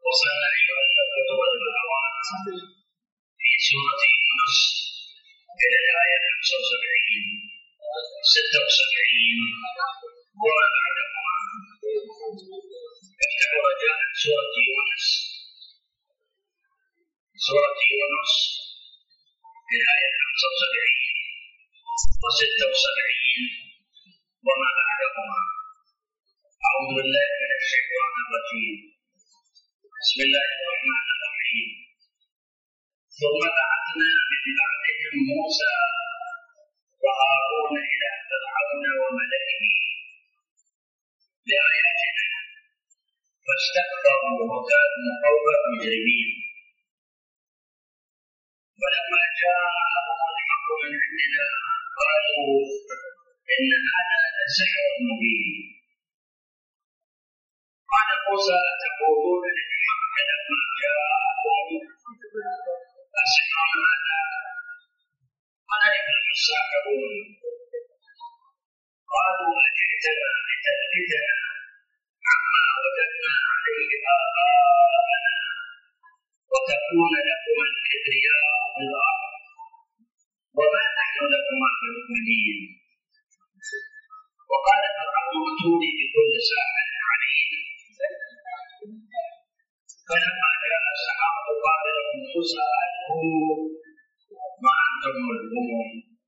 وصلنا أيها الأخوة والأخوات في سورة يونس إلى الآية 75 76 وما بعدهما. افتحوا رجاء سورة يونس الآية 75 و76 وما بعدهما. أعوذ بالله من الشيطان الرجيم. بسم الله الرحمن الرحيم. ثم بعثنا من بعدهم موسى وهارون إلى فرعون وملئه بآياتنا فاستكبروا وكانوا قوما مجرمين. ولما جاءهم الحق من عندنا قالوا إن هذا لسحر مبين. قال موسى أتقولون للحق لما جاءكم أسحر هذا؟ قال إنهم الساحرون. قالوا أجئتنا لتلفتنا عما وجدنا عليه آباءنا وتكون لكما الكبرياء في الأرض وما نحن لكما بمؤمنين. وقال فرعون ائتوني بكل ساحر عليم. فلما جاء السحرة قال لهم موسى ألقوا ما أنتم ملقون.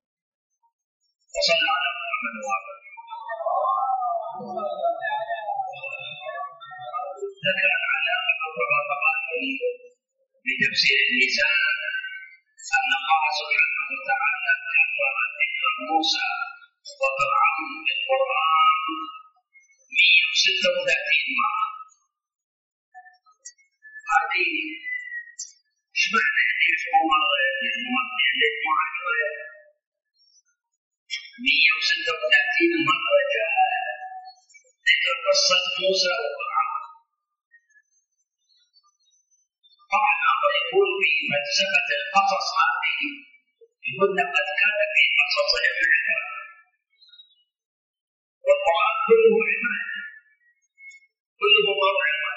وصلى على محمد وآله. ذكر العلامة الطبراني بتفسير اللسان أن الله سبحانه وتعالى كرر ذكر موسى وفرعون في القرآن 136 مرة. هذه ايش معنى ليش مو مرة ليش مو مرتين ليش مو 10؟ 136 مرة جاء ذكر قصة موسى وفرعون. طبعا الله يقول في فلسفة القصص هذه يقول لقد كان في قصصهم عبرة والقرآن كله عبرة كله موعظة.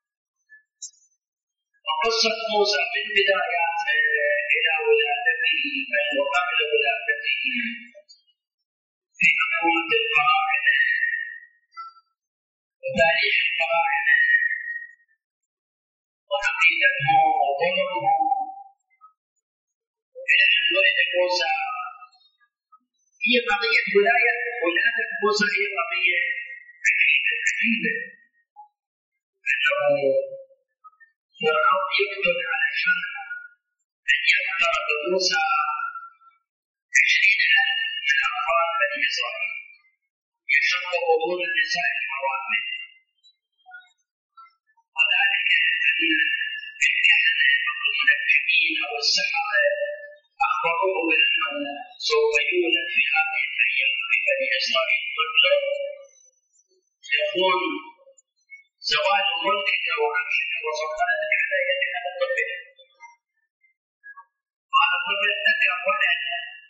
وقصة موسى من بداياته إلى ولادته بل وقبل ولادته في مفهومة الفراعنة وتاريخ الفراعنة وعقيدتهم وظلمهم إلى أن ولد موسى. هي قضية ولادة موسى هي قضية عجيبة أنه فرعون يقدر علشان أن يقدر بموسى 20,000 من أطفال بني إسرائيل يشق بطون النساء الحوامل. وذلك أن الكهنة أو المنجمين أو السحرة أخبروه بأنه سوف يولد في هذه الأيام في بني إسرائيل طفل يكون زوال ملكك وعرشك وسلطنتك على يد هذا الطفل. هذا الطفل ذكر ولد.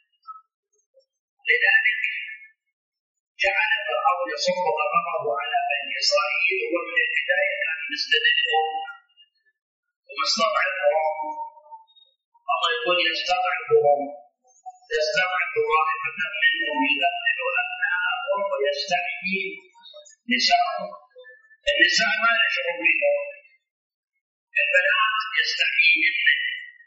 لذلك جعل فرعون يصب غضبه على بني إسرائيل ومن البداية كان مستدركهم ومستضعفهم. الله يقول يستضعفهم يستضعف طائفة منهم يذبح أبناءهم ويستحيي نساءهم. النساء ما له شغل بهم، البنات يستحيي منهم،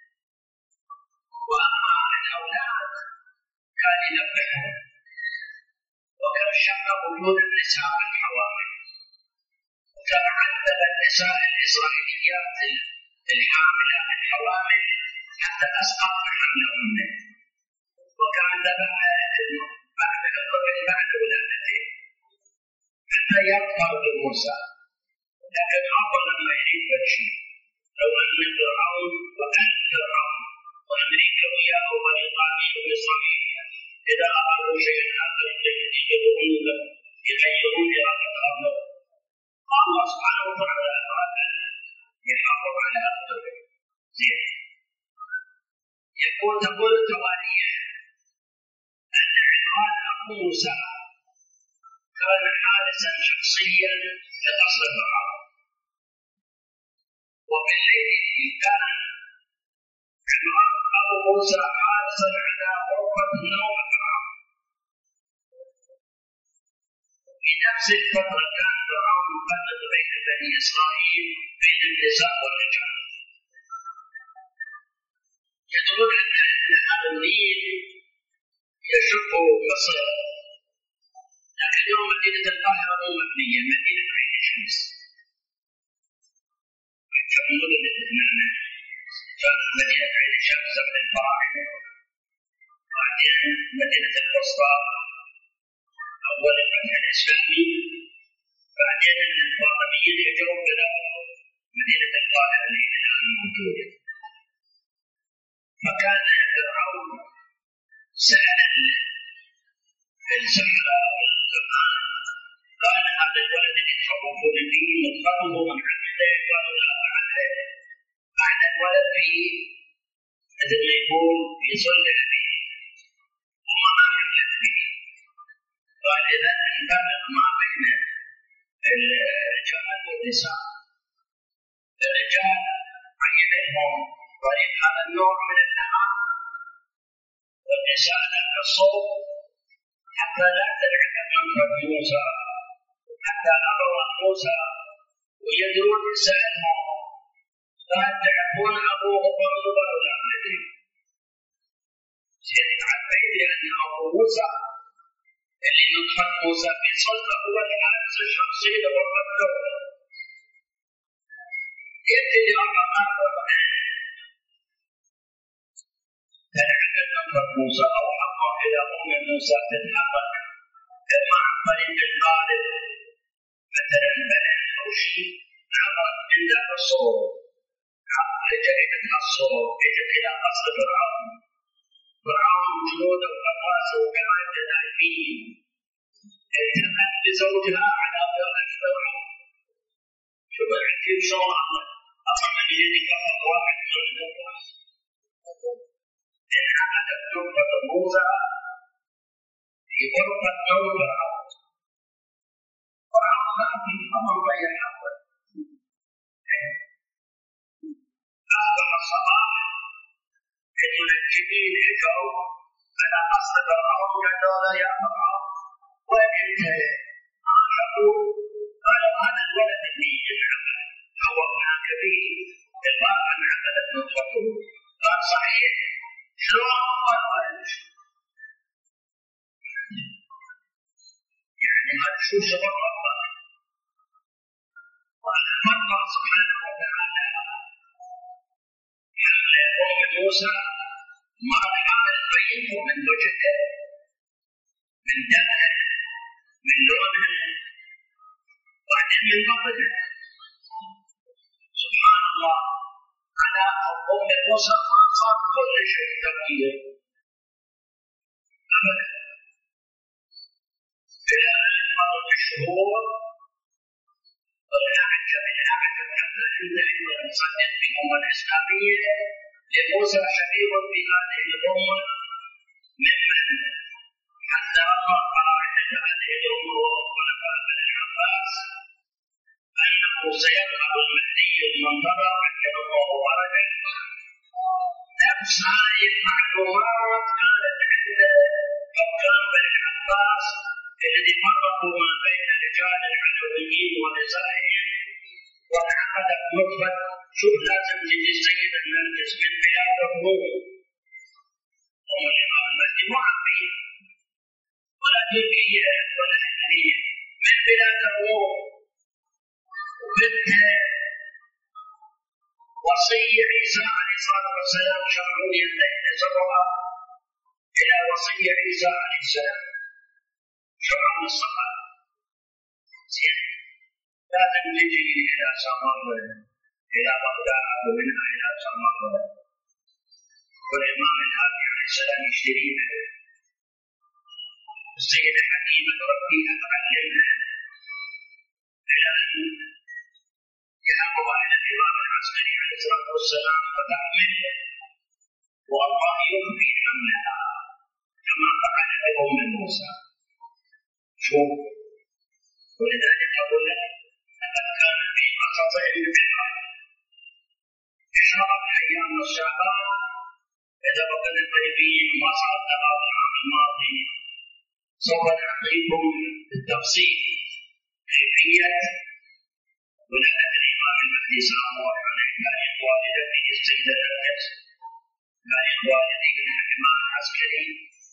وأما الأولاد كان يذبحهم. وكم شق وجود النساء الحوامل وكم عذب النساء الإسرائيليات الحاملة الحوامل حتى أسقط حملهن. وكان ذبح بعد الطفل بعد ولادته حتى يظهر بموسى. لكن الله لما يريد شيء لو أن فرعون وأن فرعون وأمريكا وياه وبريطانيا وإسرائيل إذا أرادوا شيئا آخر يغيرون إرادة الله. الله سبحانه وتعالى أراد يحافظ على هذا الطفل. تقول التواريخ أن عمران أبو موسى كان حارسا شخصيا لقصر فرعون. وبالليل كان أبو موسى حارسا على غرفة نوم فرعون. في نفس الفترة كان فرعون يفرق بين بني إسرائيل بين النساء والرجال. يقولون أن نهر النيل يشق مصر، لكن اليوم مدينة القاهرة مو مبنية، مدينة عين شمس. يقولون كانت مدينة عين شمس من الفراعنة، بعدين مدينة البصرة أول الفتح الإسلامي، بعدين الفاطميين يجوا إلى مدينة القاهرة اللي الآن موجودة. فكان فرعون سأل السحرة والكهان قال هذا الولد اللي تخوفون به نطفته من عمده؟ قالوا لا، أعلى الولد فيه مثل ما يقول يصلح به وما حملت به. قال إذا نفرق ما بين الرجال والنساء. الرجال عينهم طريق هذا النوع من النهار، والنساء لك الصوت حتى لا تلعب منفذ موسى، حتى أبوا موسى ويدرون نسائهم قال تعرفون أبوه وأبوه ولا أدري. عرفت بأن أبو موسى اللي نطفة موسى في صدقه هو الحارس الشخصي لغرفة الدولة. يبتدي أربعة تلعب نطفة موسى أو حقا إلى أم موسى تتحقق إما عن طريق الغالب مثلا بنات أو شيء عبرت عندها الصوت، لجأت الصوت إجت إلى قصر فرعون. فرعون جنوده وقواسه وكانت نائبين، التقت بزوجها على ظهر فرعون. شوف العجيب شلون أصلا من يدك واحد من الناس انعقدت نطفة موسى في غرفة نوم فرعون. فرعون ما في أمر بين الأول. أصبح الصباح المنجمين اجوا على قصر فرعون قالوا يا فرعون وين انت؟ عاشقوا قالوا هذا الولد اللي انعقد حوضناك به المرأة انعقدت نطفته. قال صحيح، شلون؟ قال يعني هذا شو شغل ربك؟ قال الله سبحانه وتعالى حمل أم موسى مرض حامل بينه من وجهه من دمه من لونه وبعدين من بطنه. سبحان الله، على أم موسى ما صار كل شيء تغيير أبدا. إلى أن مرت الشهور والأعجب حتى عند المصدق في الأمة الإسلامية لموسى شبيه في هذه الأمة ممن حذرها قاعدة هذه الأمة وخلفاء بني العباس أنه سيظهر المهدي المنتظر عند الله ورده. نفس هذه المعلومات كانت عند حكام بني العباس الذي فرقوا ما بين الرجال العلويين ونسائهم وانعقدت نطفة. شوف لازم تجي السيد المنجز من بلاد الروم أم الإمام المهدي مو عربية ولا تركية ولا هندية، من بلاد الروم، وبنت وصي عيسى عليه الصلاة والسلام شرعون ينتهي نسبها إلى وصي عيسى عليه السلام شرع من الصحابة. لازم تجي إلى سمر إلى بغداد ومنها إلى سمر والإمام الهادي عليه السلام يشتريها. السيدة حكيمة تربيها تعلمها إلى أن يذهبها إلى الإمام العسكري عليه الصلاة والسلام فتحمله والله يخفي حملها كما فعل بأم موسى. شوف، ولذلك أقول لك لقد كان في قصصهم عبرة شعبان إذا بقينا قريبين ما صار تغاب العام الماضي سوف نعطيكم بالتفصيل كيفية ولادة الإمام المهدي سلام الله عليه تاريخ والدته السيدة نرجس تاريخ والده الإمام العسكري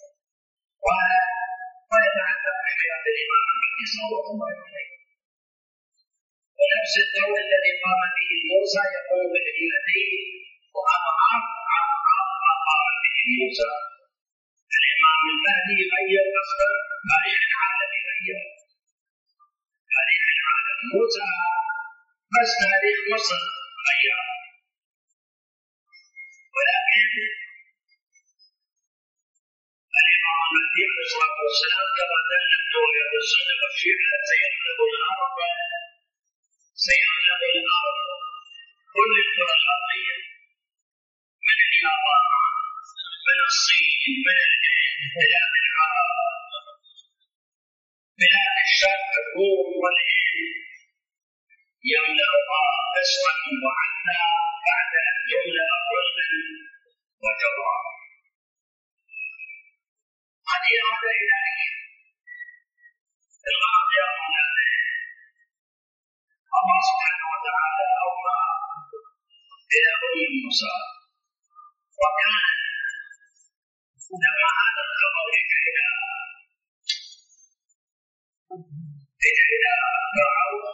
ويتعلق بحياة الإمام المهدي صلى الله عليه. ونفس الدور الذي قام به موسى يقوم بالهيئتين وأضعاف ما قام به موسى. الإمام المهدي غير أصلا تاريخ العالم غير تاريخ العالم. موسى بس تاريخ مصر غير، ولكن الإمام المهدي عليه الصلاة والسلام كما دلت رؤية الصدق الشيعة سيغلب الأرض كل الكرة الأرضية من اليابان من الصين من الهند بلاد العرب بلاد الشرق الروم والهند يملأها قسما وعدلا بعد أن تملأ رشدا وجوارا. هذه إرادة إلهية الغرض يا مولانا. الله سبحانه وتعالى أوحى إلى أم موسى وكان لما هذا الخبر إلى فرعون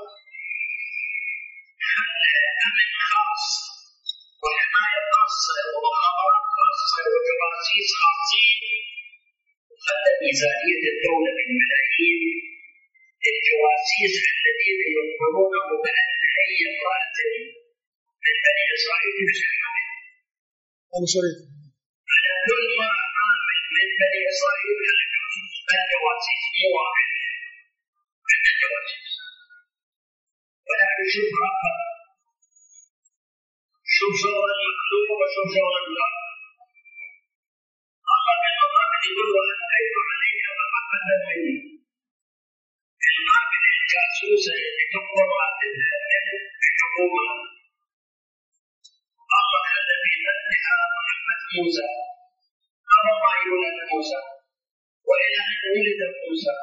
خلى أمن خاص وحماية خاصة ومخابرات خاصة وجواسيس خاصين، وخلى ميزانية الدولة بالملايين الجواسيس الذين يخبرونه بأن أي قاتل من بني إسرائيل يشهد على كل مرة عامل من بني إسرائيل الجواسيس مو واحد من الجواسيس. ولكن شوف ربك، شوف شغل المخلوق وشوف شغل الله. الله بالمطلق يقول وأن أيضا عليك محبة مني. القابل الجاسوس اللي تقوم الحكومة الله خلى في مدحها محمد موسى قبل ما يولد موسى وإلى أن ولد موسى.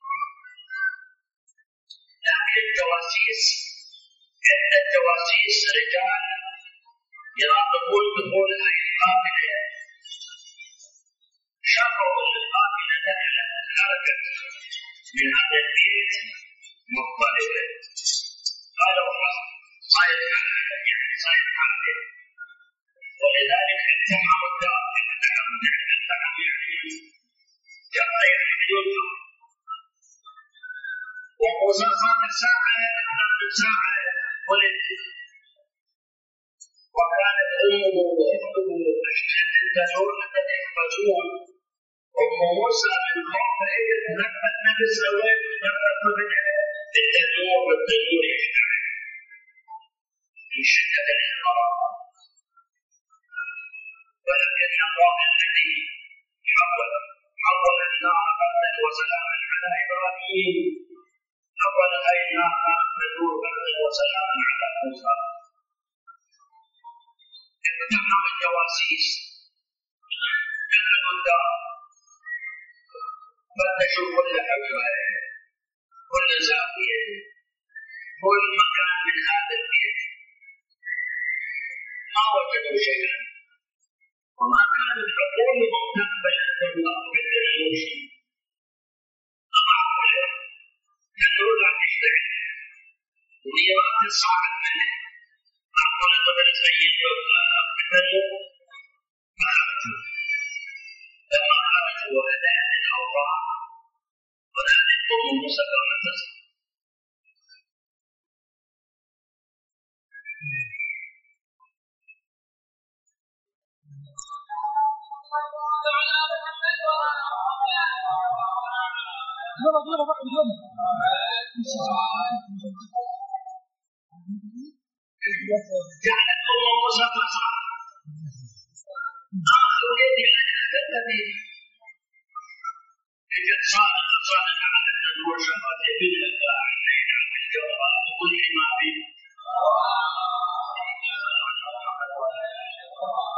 لكن الجواسيس عند الجواسيس رجال يراقبون دخول هذه القافلة، شافوا أن القافلة خرجت من هذا البيت مختلفة، قالوا صاير حاله، ولذلك اتهموا الدار جاء يحملونه. وموسى صار ساعة ولد، وكانت أمه وأخته تدعون أن يحفظون. أم موسى من خوف نبت نفس أوين نبت بدها بالتنور والتنور يشتغل من شدة الحرارة. ولكن الله الذي حول النار بردا وسلاما على إبراهيم حول هذه النار التنور بردا وسلاما على موسى. اتهم الجواسيس دخلوا الدار فتشوا كل حجرة كل زاوية كل مكان من هذا البيت ما وجدوا شيئا، وما كانت عقولهم تقبل الله بالتشويش. أضعوا له تدعو لا تشتغل وهي ما تتصاعد منه أقول قبل سيد التنور فخرجوا. لما خرجوا وهدأت الأوضاع ونادت أم موسى كما تصل. جعلت أم موسى تصرخ آخر يدي أنا الذي إذا صادق على التنور شفت ابن الداعين عن الجواب كل ما به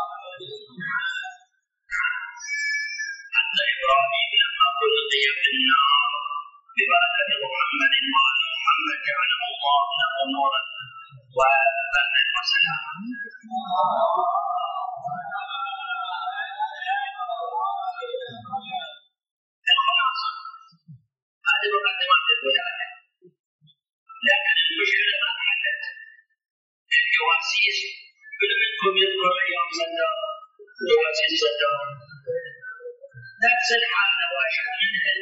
وسلام. الخلاصة هذه مقدمات الولاية، لكن المشكلة ما حدث. الجواسيس كل منكم يذكر أيام صدام جواسيس صدام، نفس الحالة وأشد منها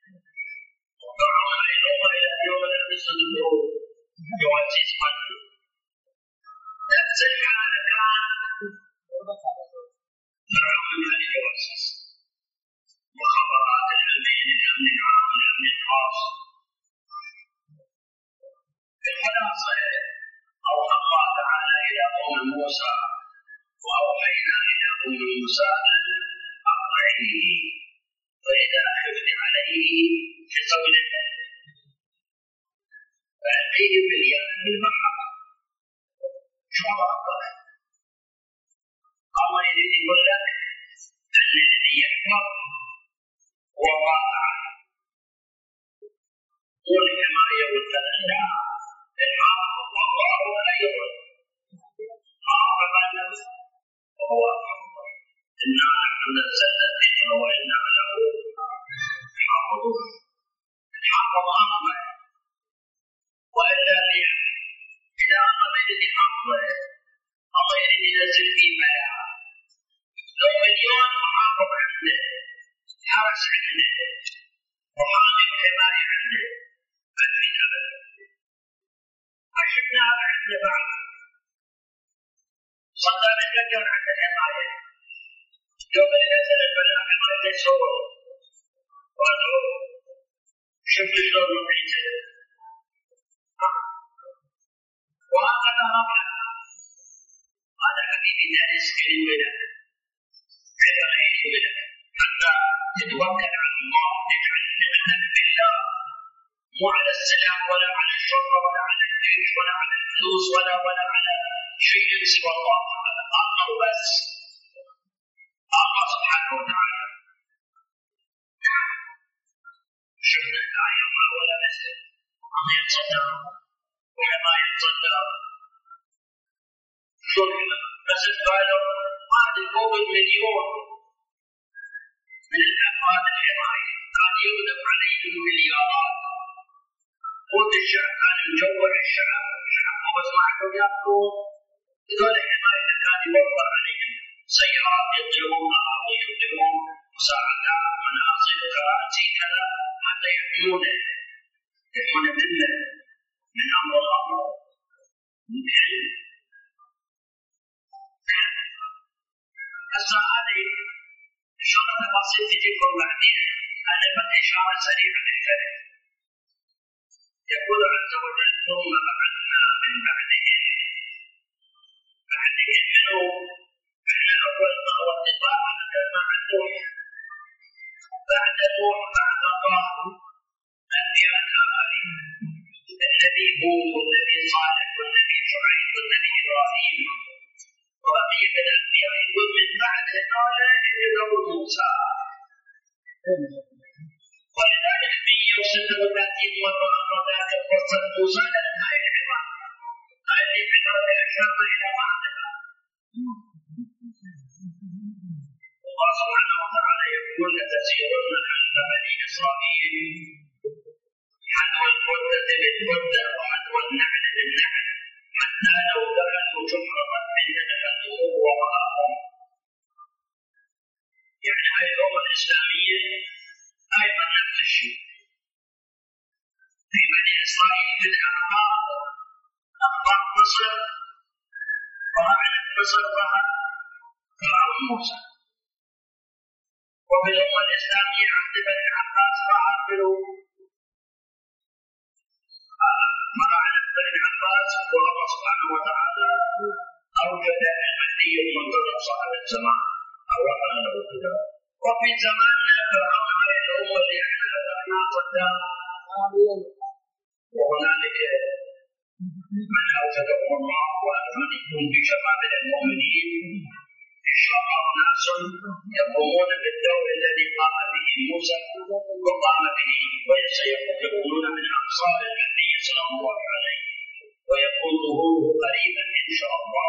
وقعوا الأمة إلى يوم لم يصدقوا جواسيس قتل. نفس الحالة كان فرعون من الجواسيس، مخابرات الأمن، الأمن العام، الأمن الخاص. الخلاصة أوحى الله تعالى إلى قوم موسى وأوحينا إلى قوم موسى أن أطعيه فإذا خفت عليه في قوله فألقيه في اليم بالبحر. شو أفضل؟ الله يريد يقول لك أن الذي يحفظ هو الله تعالى، والحماية والتأنى الحافظ والله خير حافظا وهو أفضل. إنا نحن نزلنا الذكر وإنا له حافظون. الحافظ أفضل، وإلا إذا الله يريد يحفظه الله يريد ينزل فيه بلاء. لو مليون محافظ عنده، حرس عنده، وحامي وحماية عنده، ما في أبدا. عشقنا عنده بعد صدام الفجر عند الحماية. يوم اللي نزل البلاء حماية يصور وأدعوه شفت شلون وضعيته. وهكذا ربنا هذا حبيبي دارس كريم لك عبرين لك حتى تتوكل على الله، تجعل ثقتك بالله، مو على السلاح ولا على الشرطة ولا على الجيش ولا على الفلوس ولا على شيء سوى الله تعالى. الله بس، الله سبحانه وتعالى. شفنا الآية ولا بس الله يتصدق وما يتصدق. شو بس قالوا هذه فوق المليون من الأفراد الحماية كان يغلب عليهم مليارات. قلت الشعب كان يجوع الشعب بس معكم يأكلون. هذول الحماية كان يوفر عليهم سيارات يطلبون أراضي يطلبون مساعدات مناصب كراسي كذا حتى يحمونه من أمر الله. هسه هذه إشارة تفاصيل تجيكم بعدين. أنا بدي إشارة سريعة للفرق. يقول عز وجل ثم بعثنا من بعدهم منه. احنا أول ما والنطاق ذكرنا عن نوح، بعد نوح بعد الله أنبياء آخرين، النبي هود والنبي صالح والنبي شعيب والنبي إبراهيم وبقية الأنبياء. يقول من بعد هذول يدعو موسى، ولذلك 136 مرة أخذت فرصة موسى لنهاية العبارة. هذه العبارة أشار إلى بعضها. الله سبحانه وتعالى يقول لتسيرن خلف بني إسرائيل حذو القدة بالقدة وحذو النعل بالنعل حتى لو دخلوا جحر ضب لدخلوه وراءهم. يعني هذه الأمة الإسلامية أيضا نفس الشيء. في بني إسرائيل من أخبار مصر وأعلن مصر ظهر فرعون موسى، وفي الأمة الإسلامية عهد بني عباس ظهر مراعي بني عباس. والله سبحانه وتعالى أوجد المهدي المنتظر صاحب الزمان أو رحمه الله. وفي زماننا فرعون هذه الأمة اللي احنا ذكرناها صدام، وهنالك من أوجدهم الله وأمدكم بشباب المؤمنين إن شاء الله ناس يقومون بالدور الذي قام به موسى وقام به، وسيكونون من أنصار النبي صلى الله عليه ويكون ظهوره قريبا إن شاء الله.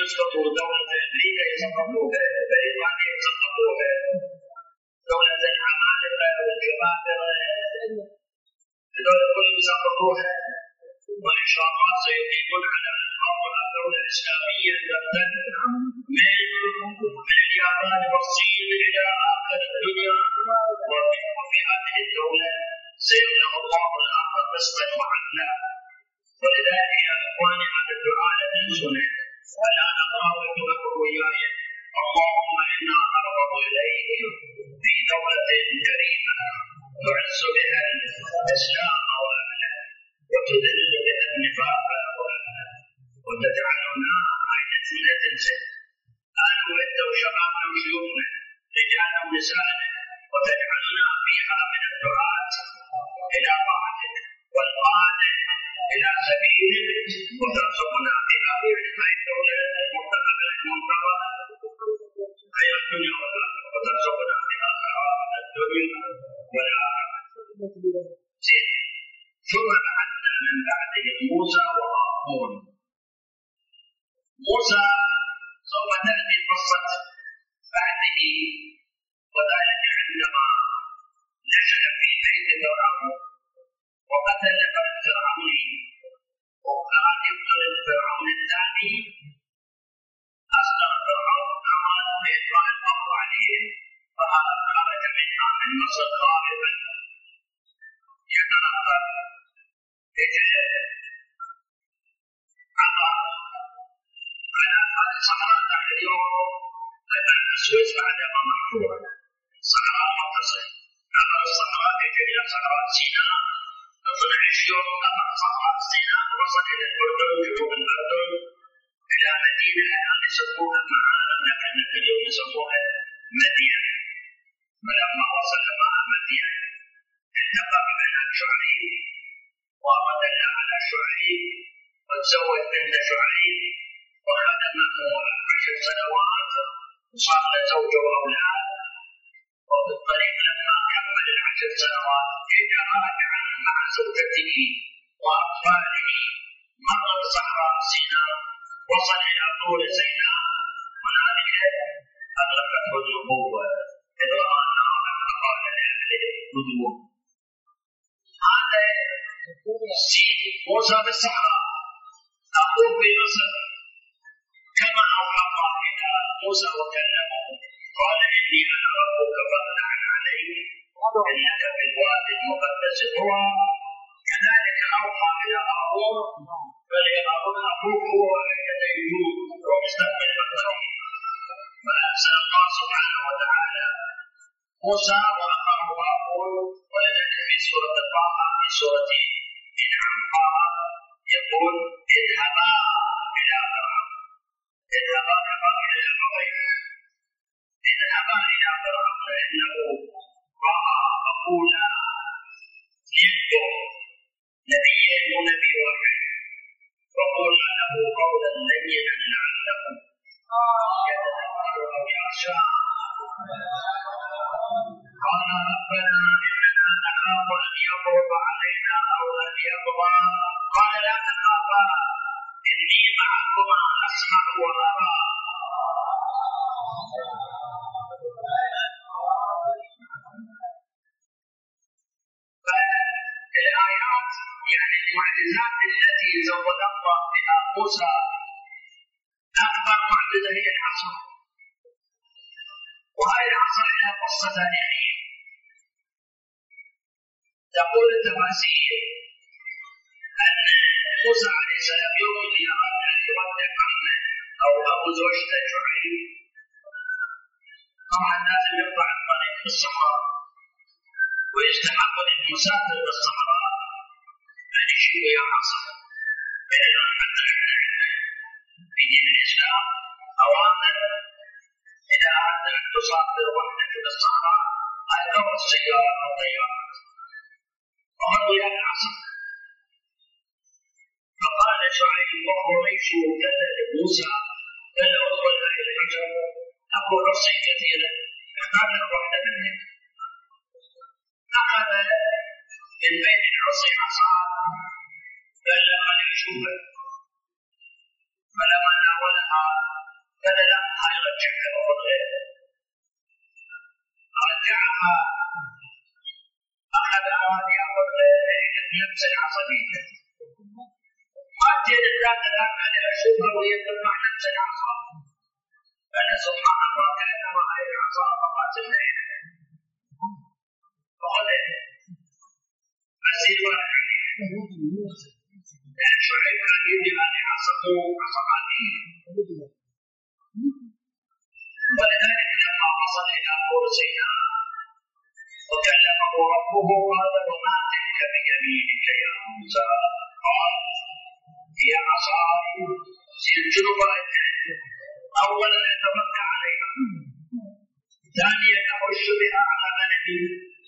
يسقطوا دولة أمريكا يسقطوها، بريطانيا يسقطوها، دولة العمالقة والجبابرة هذول كلهم يسقطوها، وإن شاء الله سيقيمون على الأرض الدولة الإسلامية تمتد من اليابان والصين إلى آخر الدنيا، وفي هذه الدولة سيملأ الله الأرض قسطا وعدلا. ولذلك يا إخواني هذا الدعاء لا تنسونه، الآن أقرأ وياي: اللهم إنا نرغب إليك في دولة كريمة تعز بها الإسلام وأهله وتذل بها النفاق وأهله وتجعلنا عين سنة أنا وأنت وشبابنا وشيوخنا رجالنا ونساءنا، وتجعلنا فيها من الدعاة إلى طاعتك والقادة إلى سبيلك، وترزقنا بها هذه الدولة المرتقبة المنتظرة خير الدنيا والآخرة، وترزقنا بها خيرات الدنيا والآخرة. ثم بعثنا من بعدهم موسى وهارون. موسى سوف تأتي قصة بعده، وذلك عندما نشأ في بيت فرعون وقتل فرعون، وكان يقتل فرعون الثاني، أصدر فرعون أمر بإطلاق القبض عليه، فخرج منها من مصر خائفا يترقب على هذه الصحراء ذاك اليوم ذكر السويس بعدما محفوظ صحراء متصل، عبر الصحراء إلى صحراء سيناء 12 يوم، قطع صحراء سيناء وصل إلى الأردن جنوب الأردن إلى مدينة الآن يسموها ذاك اليوم يسموها مدين. فلما وصل مع مدين التقى ببنات شعيب وأراد على شعيب وتزوج بنت شعيب وخدمته 10 سنوات وصار له زوج وأولاد. وفي الطريق لما كمل 10 سنوات إذا راجع مع زوجته وأطفاله مر بصحراء سيناء، وصل إلى طور سيناء، هنالك أدركته النبوة إذ رأى نارا فقال لأهله خذوه. هذا سيد موسى بالصحراء، أخوه في مصر، كما أوحى الله إلى موسى وكلمه قال إني أنا ربك فاخلع عليك إنك بالوادي المقدس طوى. كذلك أوحى إلى هارون فلهارون أخوه هو الذي يجوب ومستقبل الطريق، فأرسل الله سبحانه وتعالى موسى وأخاه هارون. ولذلك في سورة طه في سورة الأنعام يقول اذهبا إلى فرعون، اذهبا إلى أبويه، اذهبا إلى فرعون إنه رأى أبونا يكتب نبيين ونبي واحد، فقلنا له قولا لينا لعله يتذكر أو يخشى. قال ربنا إننا نخاف أن يفرط علينا أو أن يطغى، قال لا تخافا إني معكما أسمع وأرى. فالآيات يعني المعجزات التي زود الله بها موسى، أكبر معجزة هي العصا، وهذه العصا لها قصة تاريخية. تقول التفاسير أن موسى عليه السلام يوم اللي أراد أن يودع عمه أو أبو زوجته شعيب، طبعا لازم يقطع الطريق في الصحراء، ويستحق للمسافر بالصحراء أن يشيل ويا عصا. فإذا حتى في دين الإسلام أوامر إذا أردت أن تسافر وحدك في الصحراء أيضا السيارات والطيارات وخذ وياك العصا. فقال شعيب وقريش كذب موسى قال ادخل هذه الحجر أقول عصي كثيرا فقال واحدة منهم. أخذ من بين العصي عصاه قال خليل شوفه، فلما ناولها عصبية. مرتين ثلاثة أنا أشوفها وهي ترفع نفس العصا، فأنا سبحان الله كأنما هاي العصا فقط الليل فقدت مسير واحد. لأن شعيب كان يدي هذه عصته عصا عادية. ولذلك لما وصل إلى طور سيناء وكلمه ربه قال وما تلك بيمينك يا موسى؟ قال هي عصاي سيرجل أولا أتوكل عليها، ثانيا أخش بها على غنمي،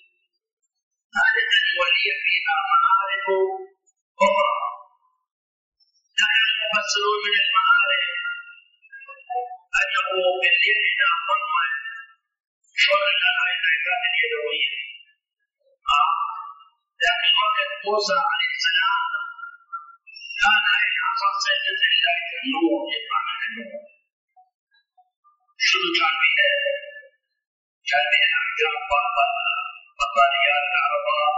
ثالثا ولي فيها معارف أخرى. نحن المفسرون من المعارف أنه باليد ناظرنا شرع هاي العبادة اليدوية. لكن وقت موسى عليه السلام كان هاي العصا سيدة الله النور يطلع من النور. شنو كان بها؟ كان بها أحجار بطاريات كهرباء.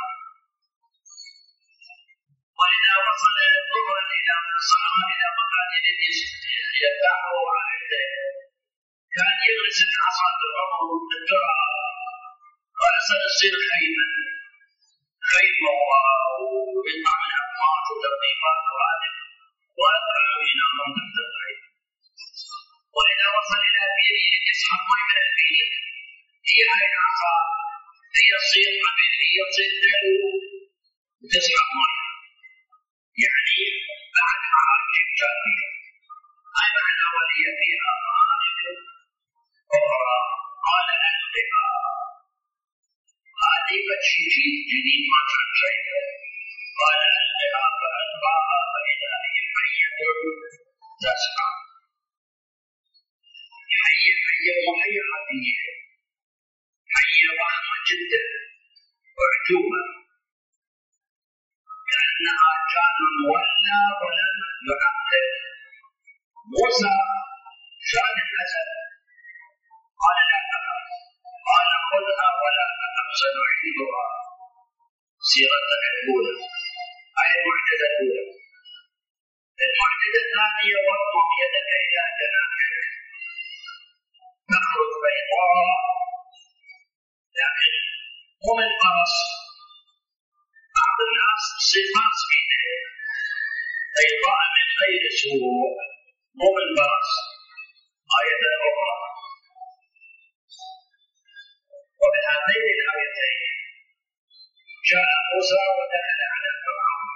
وإذا وصل الظهر إلى صار إلى مكان يرتاحه عائلته كان يغرس العصا بالأرض بالتراب وأصل يصير خيمة ويطلع من أقماش وترتيبات وكانوا ينامون تحت الخيمة. وإذا وصل إلى البير يسحب ماء من البير، هي هاي العصا هي تصير قبل هي تصير دلو وتسحب ماء، يعني بعد عاج كافية. هاي معنى ولي فيها معارف أخرى. قال ألقها، هذه شيء جديد ما كان شيئا. قال ألقها فألقاها فإذا هي حية تسعى. حية وهي عادية، حية ضخمة جدا وعجوبة كأنها جان مولى ولم يعقل. موسى شان الأسد قال لا تخف، قال خذها ولا تخف سنعيدها سيرتها الأولى. هاي المعجزة الأولى. المعجزة الثانية واضم يدك إلى جناحك تخرج بيضاء، لكن مو من فرس. بعض الناس تصير فرس بيده بيضاء من غير سوء، مو من فرس. آية أخرى. وبهاتين الآيتين جاء موسى ودخل على فرعون،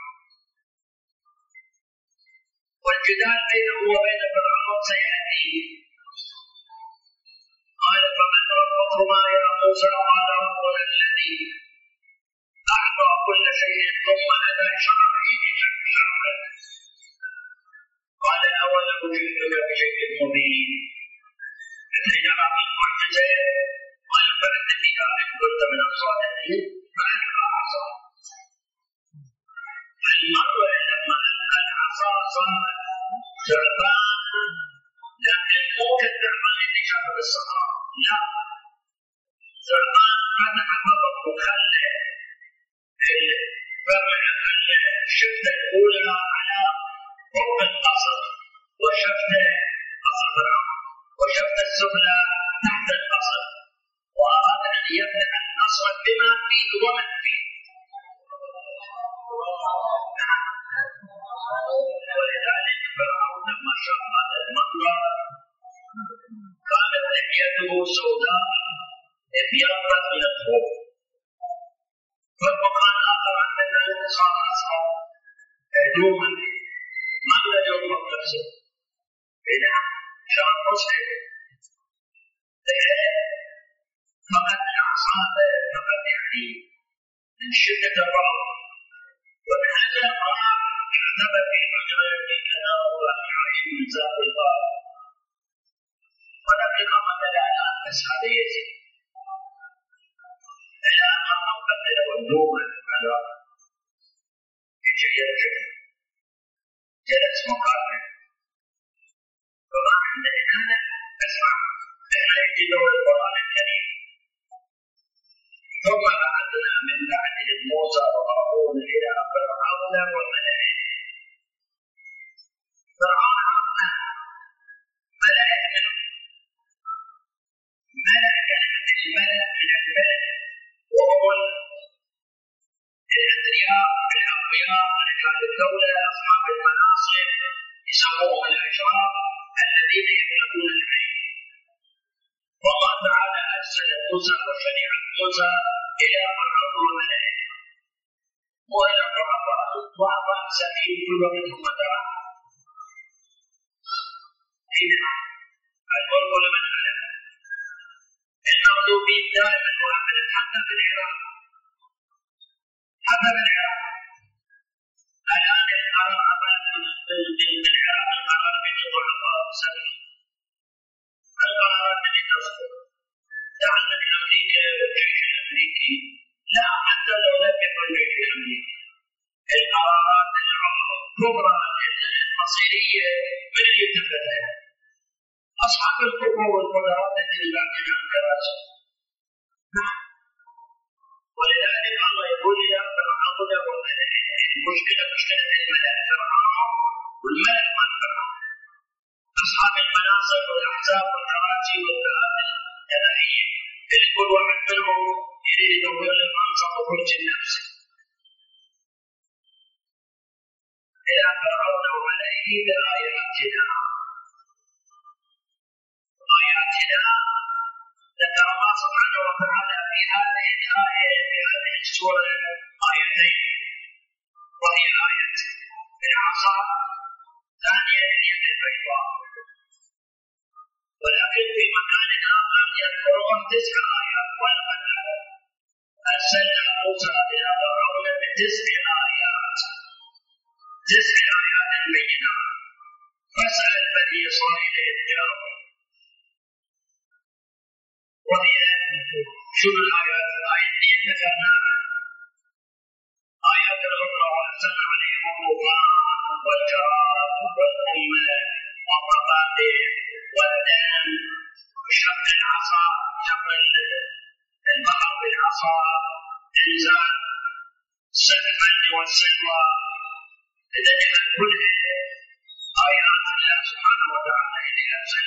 والجدال بينه وبين فرعون سيأتي. قال فمن ربكما يا موسى؟ قال ربنا الذي أعطى كل شيء ثم هدى شرعه. قال أولم جئتك بشيء مبين؟ إذا رأى المعجزة قال فأت بها إن كنت من الصادقين فألقى عصاه. المرة لما ألقى العصا صارت ثعبان، لكن مو كالثعبان اللي شافه بالصحراء، لا، ثعبان فتح فمه وخلى الشفة الأولى على فوق القصر وشفة قصر فرعون وشفة السفلى تحت القصر، وأراد أن يبدأ القصر بما فيه ومن فيه. ولذلك فرعون لما شاف هذا المنظر كانت لحيته سوداء ابيضت من الخوف. فالمكان آخر عندنا صار أصحاب دوما ما قدر يضبط نفسه. إذا شعر مسلم فقد الأعصاب فقد يعني من شدة الرعب، ولهذا راح اعتبر في مجرد كذا ويعيش من ذات الغار. ولكن أمد الآن بس هذا يزيد إلى أن أقدر ونوما على يرجع جلس مقابل. فما عندنا هذا أسمع إحنا يجدون القرآن الكريم. ثم بعثنا من بعدهم موسى وهارون إلى فرعون موسى وشريعة موسى إلى فرعون وملئه وإلى ضعفاء سبيل كل وقت هم ترى حينها الملك لمن غلب المغلوبين دائما وابدا حتى في العراق الآن القرار بالعراق القرار بالضعفاء سبيل القرارات التي تصدر دعنا الأمريكا والجيش الأمريكي لا حتى لو لم يكن الجيش الأمريكي القرارات الكبرى المصيرية من اللي يتخذها أصحاب القوة والقدرات التي لكن عن دراسة ولذلك الله يقول يا فرعون وملئه المشكلة مشكلة الملأ فرعون والملأ ما فرعون أصحاب المناصب والأحزاب والكراسي والذهاب الجماعية كل واحد منهم يريد يدور له منصب وكرسي لنفسه إلى فرعون وملئه بآياتنا ذكر الله سبحانه وتعالى في هذه الآية في هذه السورة آيتين وهي آية العصا ثانية اليد البيضاء ولكن في مكان آخر يذكرون 9 آيات ولقد أرسلنا موسى إلى فرعون ب9 آيات 9 آيات بينات فاسأل بني إسرائيل إذ جاءوا وهي شنو الآيات؟ الآيتين ذكرناها آيات الأخرى وأرسلنا عليهم الطوفان والجراد والقمل والضفادع والدم وشق العصا شق البحر بالعصا إنزال السكن والسلوى إذا كلها آيات الله سبحانه وتعالى التي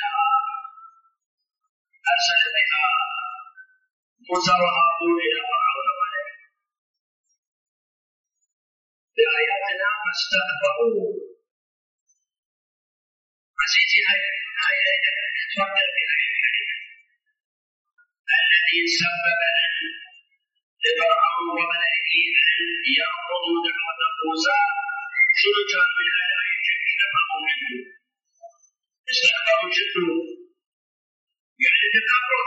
أرسل بها موسى وهارون إلى فرعون وملئه بآياتنا فاستكبروا عزيزي هاي تفكر بهاي الكلمة الذي سبب لفرعون وملئه أن يأخذوا دعوة موسى شنو كان من الآية استكبروا منه استكبروا جدا يعني تكبر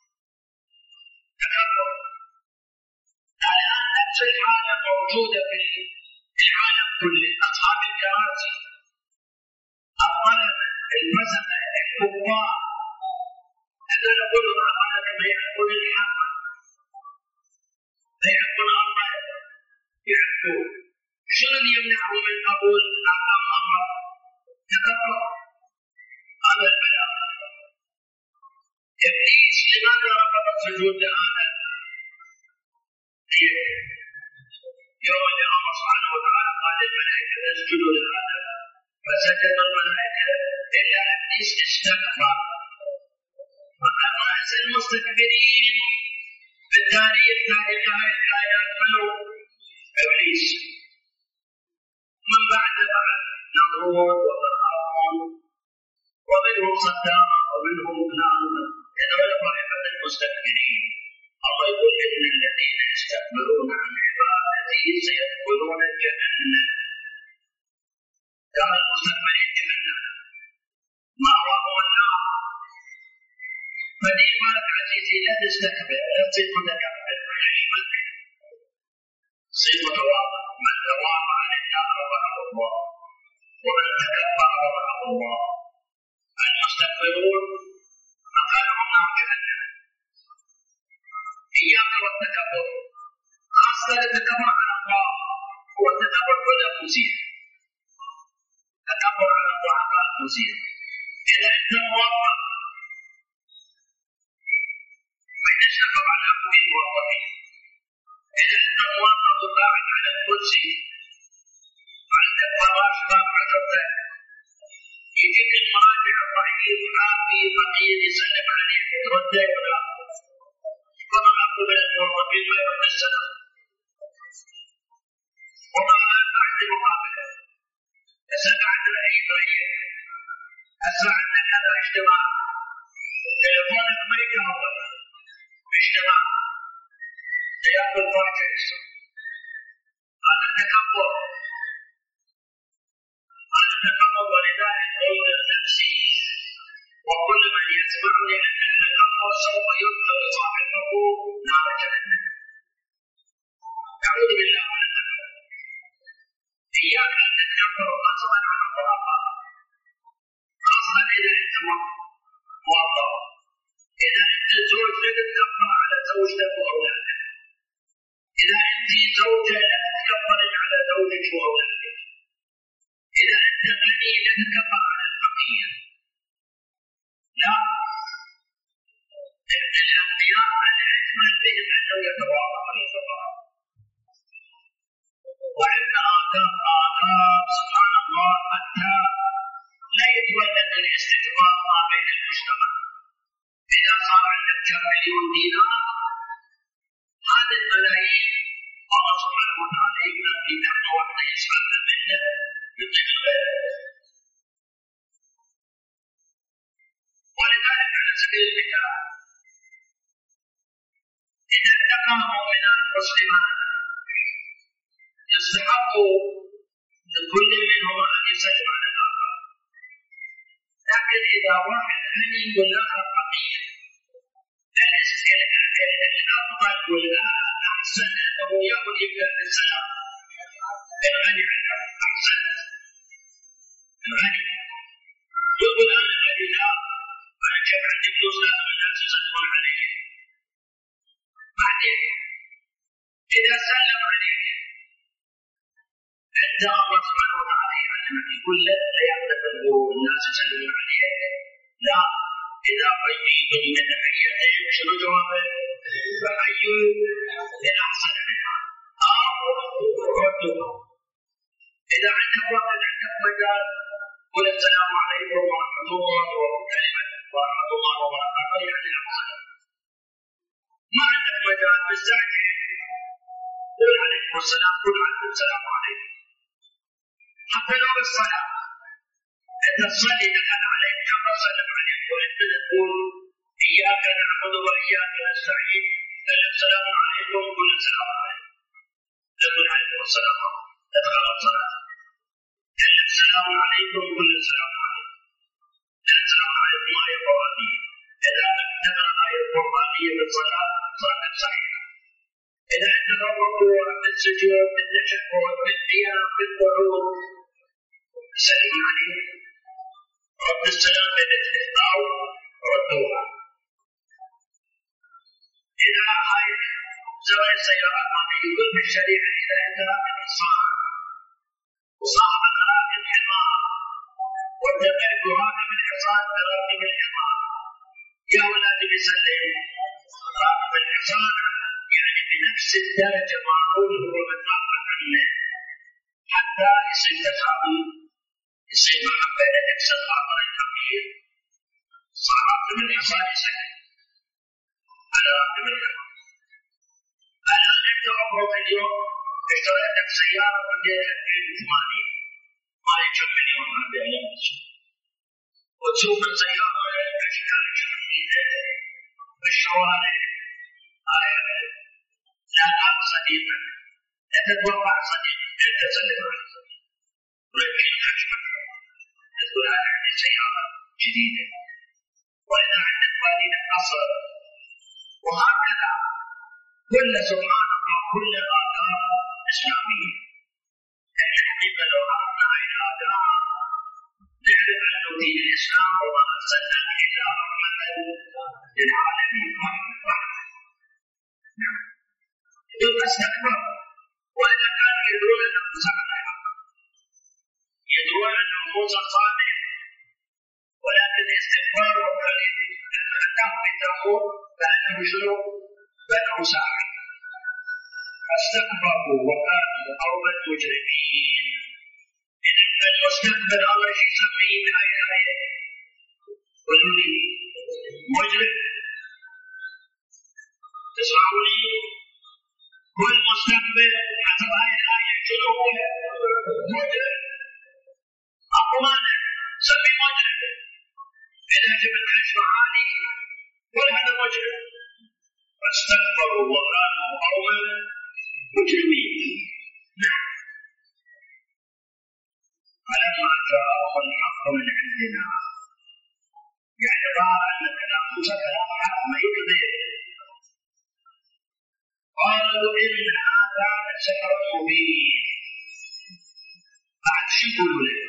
الآن نفس الحالة موجودة في العالم كله أصحاب الكراسي الطلبة الفسقة الكفار هذا نقول العقل ما يحكون الحق لا يحكون الله يحكون شنو اللي يمنعهم من قبول أحكام الله؟ تكبر هذا البلاء إبليس لماذا رفض السجود لآدم؟ يوم اللي الله سبحانه وتعالى قال للملائكة اسجدوا لآدم فسجد الملائكة إلا إبليس استكبر وقد رأس المستكبرين في التاريخ تاريخ هاي الآيات منه إبليس من بعد نمرود وفرعون ومنهم صدام ومنهم فلان هذول طائفة المستكبرين الله يقول إن الذين يستكبرون عن عبادتي سيدخلون جهنم ترى المستكبرين جهنم مأواهم النار فدير بالك عزيزي لا تستكبر لا تصير متكبر ويعيبك صير متواضع من تواضع لله رفعه الله ومن تكبر رفعه الله المستكبرون مكانهم نار جهنم إياك والتكبر خاصة التكبر على الله هو التكبر كل مزيد التكبر على الضعفاء مزيد إذا أنت موظف فإن الشكر على كل الموظفين إذا أنت موظف قاعد على الكرسي عندك فراش باقي يجيك المراجع الضعيف عافي فقير يسلم عليك ترده ولا فضل أبو من الموظفين ما يرد السلام وما بعد مقابلة إذا بعد رأي رأيه هسه عندك هذا اجتماع تليفونك ما يجاوب مش الاستثمار ما بين المجتمع. إذا صار عندك كم مليون دينار، هذه الملايين الله سبحانه وتعالى يقدر في لحظة واحدة يسحبها منك يعطيك غيره. ولذلك على سبيل المثال إذا التقى مؤمنان مسلمان يستحق لكل منهما أن يسلم على الآخر، لكن إذا واحد غني والآخر فقير الأفضل والأحسن أنه يأخذ يبدأ بالسلام. الغني أحسن، الغني يقول أنا غني، لا أنا شايف عندي فلوس لازم الناس يسلمون علي. بعدين إذا سلم عليك أنت الله سبحانه وتعالى يعلمك يقول لك لا يعتبر الناس يسلمون عليك، لا. إذا حييتم من تحيتين شنو جوابه؟ فحيوا بالأحسن منها أو ردوها. إذا عندك وقت عندك مجال قل السلام عليكم ورحمة الله وبركاته ورحمة الله وبركاته، يعني الأحسن. ما عندك مجال مستعجل قل عليكم السلام، قل عليكم السلام عليكم. حتى لو الصلاة أنت تصلي دخل عليك كما سلم عليك وأنت تقول إياك نعبد وإياك نستعين، السلام عليكم قل السلام عليكم، تقول عليكم السلام تدخل الصلاة. السلام عليكم قل السلام عليكم، السلام عليكم آية قرآنية. إذا تقرأ آية قرآنية بالصلاة صلاة صحيحة. إذا أنت بالركوع بالسجود بالتشهد بالقيام بالقعود سلم عليك، رد السلام بالاستثناء ردوها. إذا هاي زمن السيارات ما يقول في الشريعة إذا انتهى الإنسان وصاحب الراكب حمار والتقيت راكب الحصان براكب الحمار، يا ولد بيسلم راكب الحصان يعني بنفس الدرجة معقول هو متأخر عنه حتى يصير تساوي، يصير محبة لتكسر خاطر الفقير. صار راكب الحصان يسكت على راكب الحمار. الآن أنت عمرك اليوم اشتريت لك سيارة موديل 2008 ما يكمل مليون هذا اليوم، وتشوف السيارة أشكال جديدة بالشوارع. لا تعرف صديقك، لا تتوقع صديقك، لا تسلم على صديقك ولكن عجبك تقول أنا عندي سيارة جديدة وإذا عندك والدة قصر. وهكذا كل سبحان الله كل آداب إسلامية. الحقيقة لو عرفنا هاي الآداب نعرف أنه دين الإسلام وما أرسلناك إلا رحمة للعالمين. يقول استكبر، وإذا كانوا يدرون أن موسى على حق، يدرون أن موسى صادق، ولكن استكبار وكان خلاه بالتأخر بأنه شنو؟ بأنه ساحر. فاستكبروا وكانوا قوما مجرمين. إذا المستكبر الله يسميه بهاي الآية قولوا لي مجرم. تسمعوني؟ كل مستكبر حسب هاي الآية شنو هو؟ مجرم. أبو مانع سميه مجرم. إذا جبت حجم عالي قل هذا مجرم. فاستكبروا وكانوا قوما مجرمين. نعم. فلما جاءهم الحق من عندنا، يعني رأى أن كلام موسى كلام حق ما يكذب، قالوا إن هذا لسحر مبين. بعد شو يقولوا لك؟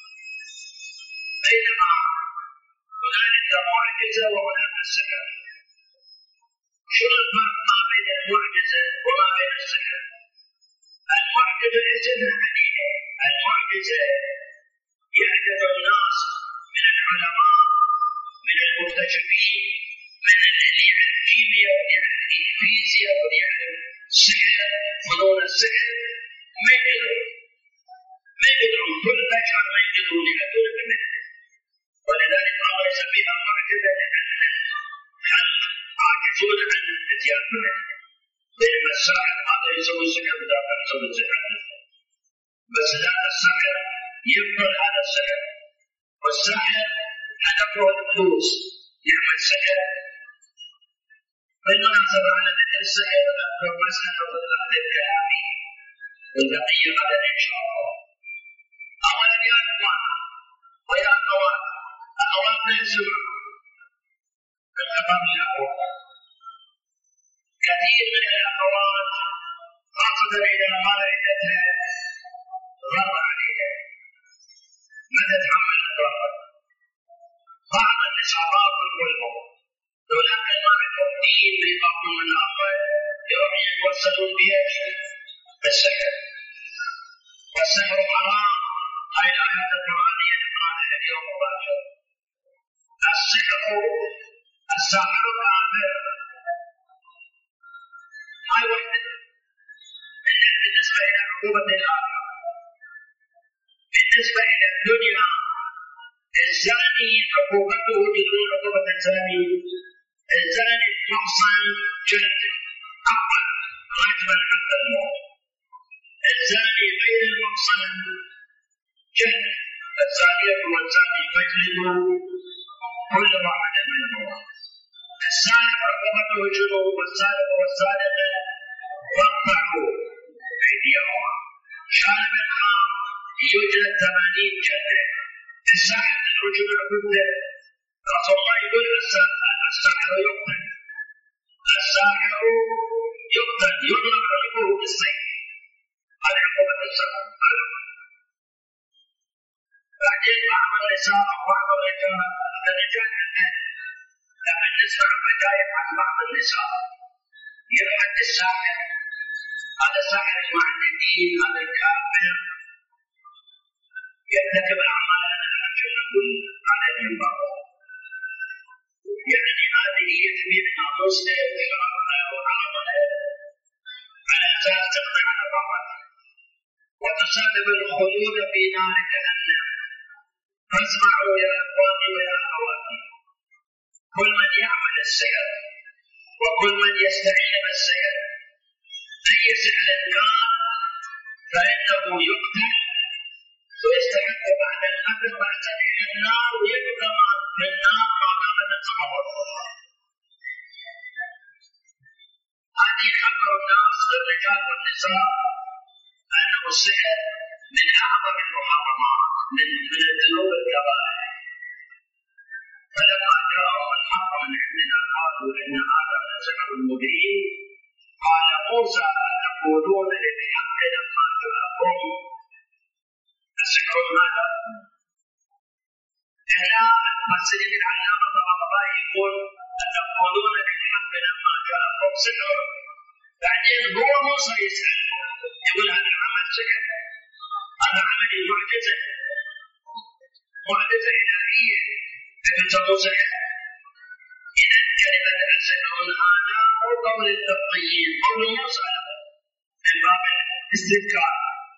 بينما هنالك معجزة وهناك السحر. شنو الفرق ما بين المعجزة وما بين السحر؟ المعجزة اسمها حديثة. المعجزة يعجب الناس من العلماء من المكتشفين من اللي يعرف كيمياء ويعرف فيزياء ويعرف سحر فنون السحر ما يقدرون كل بشر ما يقدرون يأتون بمثله. ولذلك يبطل هذا السحر. والساحر هدفه الفلوس، يعمل سحر. بالمناسبة على ذكر السحر أذكر مسألة الأخذ الكلامي والبقية غدا إن شاء الله. أولا يا إخوان ويا أخوات، أخواتنا يسمعوا بالخطاب الأول. كثير من الأخوات خاصة إذا والدتها ضر عليها ما تتحمل الضرر. بعض النساء والمرضى هناك المعتقدين بفضل من الأمر يروح يتوسلون بإيش؟ بالسحر. والسحر حرام. هاي الآيات القرآنية نقرأها اليوم مباشر. الساحر كافر. هاي وحدة. بالنسبة إلى عقوبة الآخرة. بالنسبة إلى الدنيا الزاني عقوبته تدرون عقوبة الزاني؟ الزاني محصن جلد أقل رجما حتى الموت. الزاني غير المحصن جلد. الزانية والزاني فاجلدوا كل واحد منهما. السارق عقوبته جنون، والسارق والسارقة فاقطعوا أيديهما. شارب الخمر يجلد 80 جلدة. الساحر الرجل العقوبة رسول الله يقول الساحر يقتل. الساحر يقتل يضرب عنقه بالسيف. هذه عقوبة الساحر. بعدين بعض النساء أو بعض الرجال لما نسمع مشايخ عن بعض النساء يبحث الساحر، هذا الساحر ما عنده دين، هذا الكافر يرتكب أعمال أنا عشان أقول عليه من بعض. يعني هذه هي تبيع ناموسها وشرفها وعرضها على أساس تقضي على بعضها وتسبب الخلود في نار جهنم. فاسمعوا يا إخواني ويا أخواتي، كل من يعمل السحر وكل من يستعين بالسحر أي سحر كان فإنه يقتل ويستحق بعد القتل بعد إلى النار ويقدم في النار عقابة التمرد. هذه خبر الناس الرجال والنساء أنه السحر من أعظم المحرمات، من الذنوب الكبائر. فلما جاءوا الحق من عندنا قالوا إن هذا لسحر مبين. قال موسى أتقولون للحق لما جاءكم السحر هذا؟ هنا المفسرين العلامة الطبراني يقول أتقولون للحق لما جاءكم سحر. بعدين هو موسى يسأل يقول هذا العمل سحر، هذا عمل معجزة، معجزة إلهية تسموه سحر. إذا كلمة السحر هذا هو قول التقيين، قول موسى من باب الاستذكار.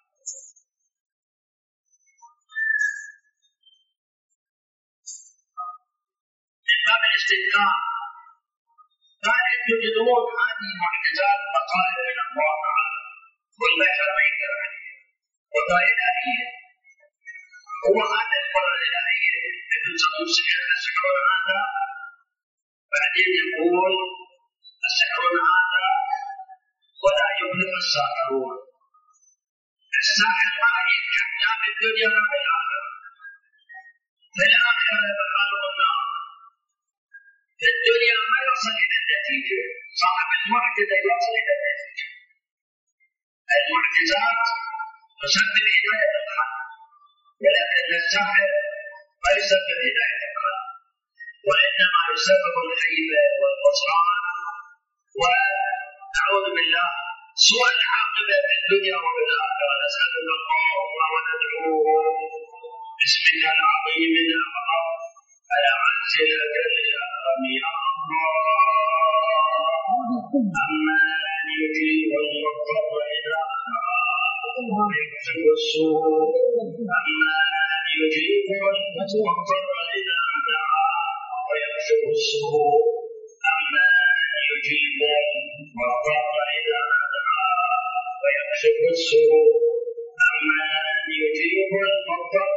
من باب الاستذكار قال تجدون هذه معجزات بصائر من الله تعالى والبشر ما يقدر عليها وضع إلهية. هو هذا القرآن الإلهية تسموه سحر. السحر هذا بعدين يقول السحر هذا ولا يفلح الساحرون. الساحر ما ينجح لا في الدنيا ولا في الآخرة. في الآخرة بخلق النار. في الدنيا ما يصل إلى النتيجة. صاحب المعجزة يصل إلى النتيجة. المعجزات تسبب هداية الخلق، ولكن الساحر لا يسبب هداية الخلق، وإنما يسبب الخيبة والخسران ونعوذ بالله سوء العاقبة في الدنيا وفي الآخرة. نسأل الله وندعوه باسمك العظيم الأعظم العز الأكرم يا الله. أمن يجيب المضطر إذا دعاه ويكشف السوء. أمن يجيب المضطر إذا دعاه ويكشف السوء. أمن يجيب المضطر إذا دعاه ويكشف السوء. أمن يجيب المضطر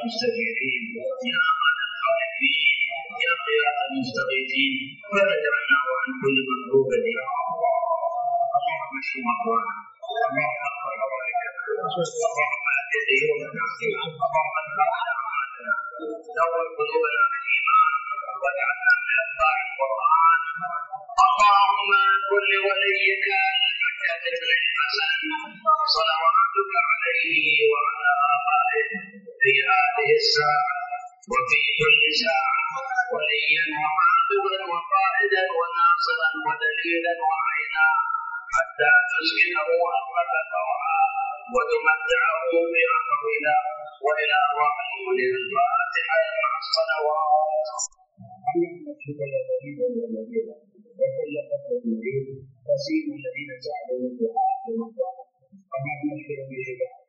المستجيرين، يا أمان الخائفين، يا قياس المستغيثين، فرج عنا وعن كل مكروه يا الله. اللهم اشف مرضانا، اللهم اغفر ملائكتنا، اللهم اهد ديوننا، اللهم ارفع اعمالنا، نور قلوبنا بالايمان، واجعلنا من اتباع القران. اللهم كن لوليك الحجة بن الحسن صلواتك عليه وعلى آبائه في هذه الساعة وفي كل ساعة وليا وحافظا وقائدا وناصرا ودليلا وعينا، حتى تسكنه أرضك طوعا وتمتعه بأمرنا وإلى الرحمن الفاتحة مع الصلوات. اللهم اكتب الذين والذين وكل الذين وسيم الذين سعدوا بالدعاء والمغفرة، اللهم اغفر لعبادك